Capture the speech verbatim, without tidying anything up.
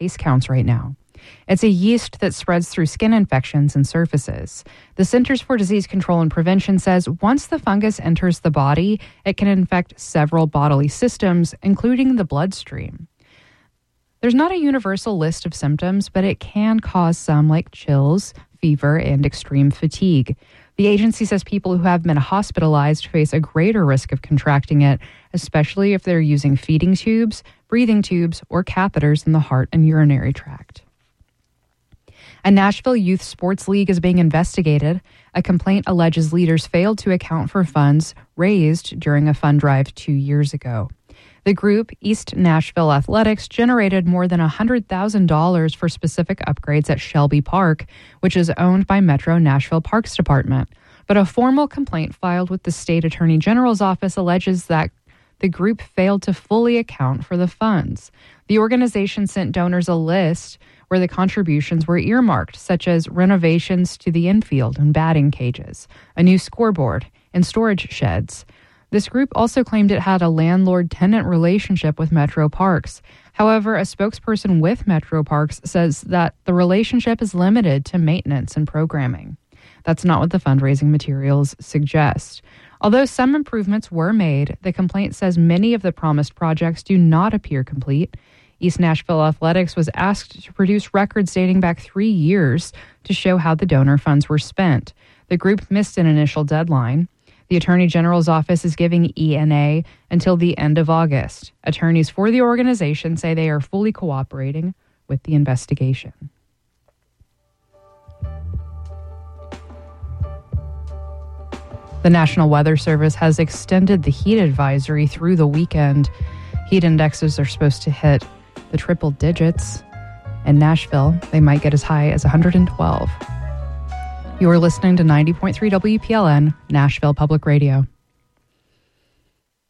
case counts right now. It's a yeast that spreads through skin infections and surfaces. The Centers for Disease Control and Prevention says once the fungus enters the body, it can infect several bodily systems, including the bloodstream. There's not a universal list of symptoms, but it can cause some like chills, fever, and extreme fatigue. The agency says people who have been hospitalized face a greater risk of contracting it, especially if they're using feeding tubes, breathing tubes, or catheters in the heart and urinary tract. A Nashville Youth Sports League is being investigated. A complaint alleges leaders failed to account for funds raised during a fund drive two years ago. The group, East Nashville Athletics, generated more than one hundred thousand dollars for specific upgrades at Shelby Park, which is owned by Metro Nashville Parks Department. But a formal complaint filed with the state attorney general's office alleges that the group failed to fully account for the funds. The organization sent donors a list where the contributions were earmarked, such as renovations to the infield and batting cages, a new scoreboard, and storage sheds. This group also claimed it had a landlord-tenant relationship with Metro Parks. However, a spokesperson with Metro Parks says that the relationship is limited to maintenance and programming. That's not what the fundraising materials suggest. Although some improvements were made, the complaint says many of the promised projects do not appear complete. East Nashville Athletics was asked to produce records dating back three years to show how the donor funds were spent. The group missed an initial deadline. The Attorney General's office is giving E N A until the end of August. Attorneys for the organization say they are fully cooperating with the investigation. The National Weather Service has extended the heat advisory through the weekend. Heat indexes are supposed to hit the triple digits. In Nashville, they might get as high as one hundred twelve. You are listening to ninety point three W P L N, Nashville Public Radio.